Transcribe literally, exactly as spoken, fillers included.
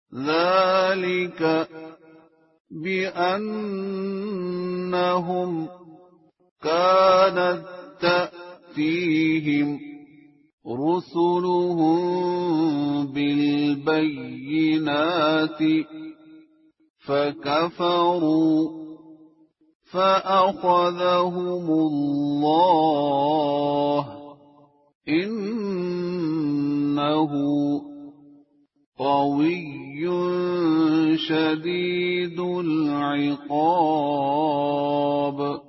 ذلك بأنهم كانت تأتيهم رسلهم بالبينات فكفروا فأخذهم الله إنه قوي شديد العقاب.